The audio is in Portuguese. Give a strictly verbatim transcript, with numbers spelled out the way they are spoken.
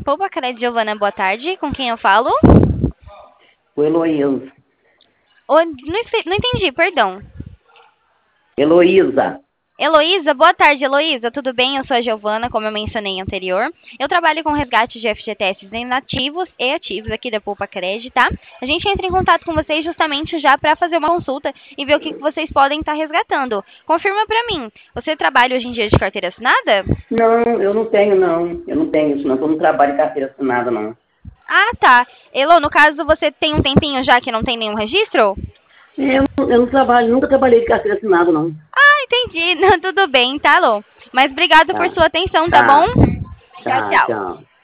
Poupa Crédito, Giovana, boa tarde. Com quem eu falo? O Heloísa. Oh, não, espe- não entendi, perdão. Heloísa. Heloísa, boa tarde, Heloísa. Tudo bem? Eu sou a Giovana, como eu mencionei anterior. Eu trabalho com resgate de F G T S inativos e ativos aqui da Poupa Crédito, tá? A gente entra em contato com vocês justamente já para fazer uma consulta e ver o que que vocês podem estar resgatando. Confirma para mim, você trabalha hoje em dia de carteira assinada? Não, eu não tenho, não. Eu não tenho isso, não. Eu não trabalho em carteira assinada, não. Ah, tá. Elo, no caso, você tem um tempinho já que não tem nenhum registro? Eu, não- eu não trabalho, nunca trabalhei de carteira assinada, não. Ah, entendi. Não, tudo bem, tá, Lô? Mas obrigado por Tá, sua atenção, tá bom? tá, Tchau, tá, tchau. tchau.